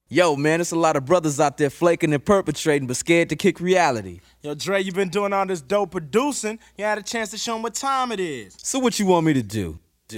Yo, man, there's a lot of brothers out there flaking and perpetrating, but scared to kick reality. Yo, Dre, you been doing all this dope producing. You had a chance to show them what time it is. So what you want me to do?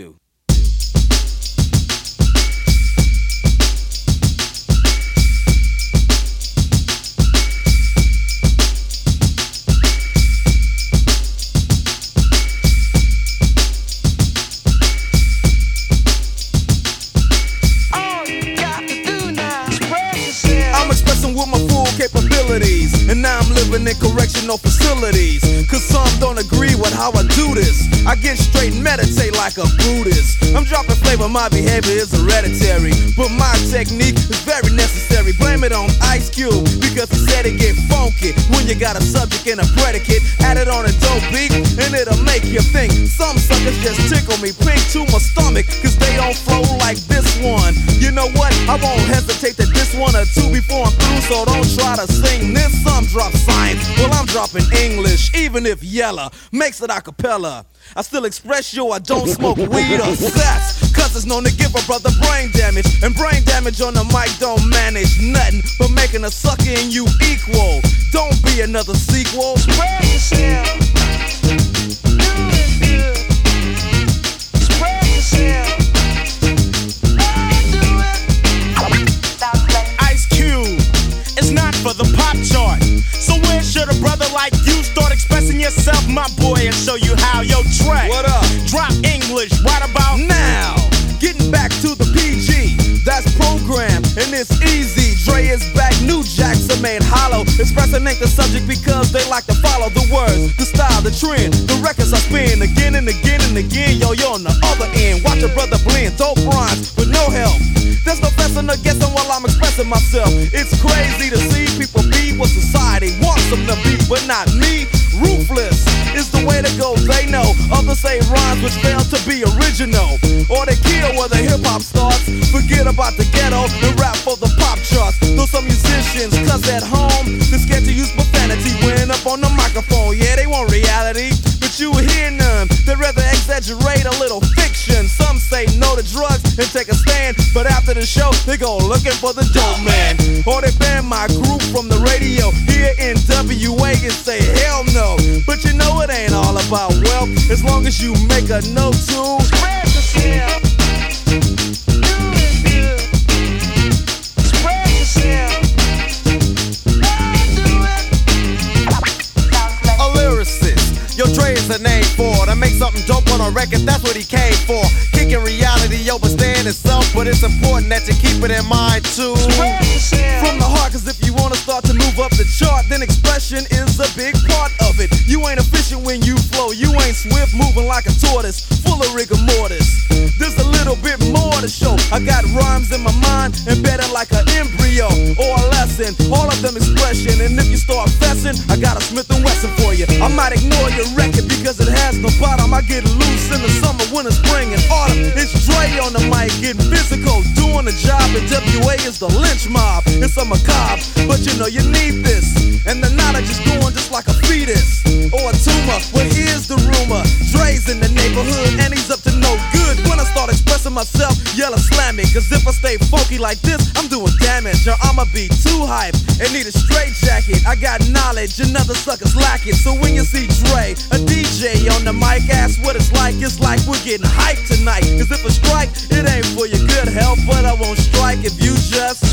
With my full capabilities, and now I'm living in correctional facilities. Cause some don't agree with how I do this. I get straight and meditate like a Buddhist. I'm dropping flavor, my behavior is hereditary, but my technique is very necessary. Blame it on Ice Cube, because he said it get funky when you got a subject and a predicate. Add it on a dope beat, and it'll make you think. Some suckers just tickle me pink to my stomach, cause they don't flow like this one. You know what? I won't hesitate to diss one or two before I'm through, so don't try to sing this. Some drop science, well I'm dropping English, even if Yella makes it a cappella. I still express yo, I don't smoke weed or sex, cause it's known to give a brother brain damage. And brain damage on the mic don't manage nothing but making a sucker in you equal. Don't be another sequel. Spread yourself. Do it good. Spread yourself. Ice Cube, it's not for the pop chart. So where should a brother like you start expressing yourself, my boy, and show you how? Yo, Trey, what up? Drop English right about now. Getting back to the PG, that's programmed and it's easy. Dre is back, new jacks are made hollow. Expressing ain't the subject because they like to follow the words, the style, the trend. The records I spin again and again and again. Yo, you're on the other end. Watch a brother blend, dope rhymes with no help. There's no fessing or guessing while I'm expressing myself. It's crazy to see people be what society wants them to be, but not me. Ruthless is the way to go, they know. Others say rhymes which fail to be original, or they kill where the hip-hop starts. Forget about the ghetto and rap for the pop charts. Though some musicians, cause at home they're scared to use profanity when up on the microphone. Yeah, they want reality, but you hear none. They'd rather exaggerate a little fiction. Some say no to drugs and take a stand, but after the show they go looking for the dope man. Or they ban my group from the radio here in WA and say hell no. But you know it ain't all about wealth, as long as you make a note to spread yourself. Do it good. Spread yourself. Do it. A lyricist, yo, Dre is a name for to make something dope on a record, that's what he came for. Kicking reality over staying itself, but it's important that you keep it in mind too. From the heart, cause if you wanna start to move up the chart, then expression is a big part of it. You ain't efficient when you flow, you ain't swift, moving like a tortoise, full of rigor mortis. There's a little bit more to show. I got rhymes in my mind, embedded like an embryo or a lesson, all of them expression. And if you start fessing, I got a Smith & Wesson for you. I might ignore your record because it has no bottom. I get loose in the summer, winter, spring, and autumn. It's Dre on the mic, getting physical, doing the job. And WA is the lynch mob. It's a macabre, but you know you need this. And the knowledge is going just like a fetus or a tumor. Well, here's the rumor: Dre's in the neighborhood and he's up to no good. When I start expressing myself, yell slam me. Cause if I stay funky like this, I'm doing damage. Or I'ma be too hype and need a straight jacket. I got knowledge and other suckers lack it. So when you see Dre, a DJ on the mic, ask what it's like we're getting hyped tonight. Cause if I strike, it ain't for your good health, but I won't strike if you just